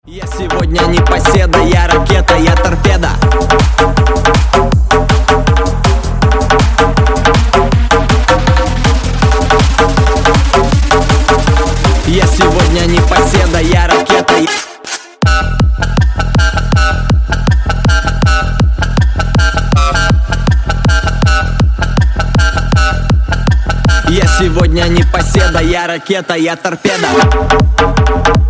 Я сегодня не поседа, я ракета, я торпеда. Я сегодня не поседа, я ракета. Я сегодня не поседа, я ракета, я торпеда.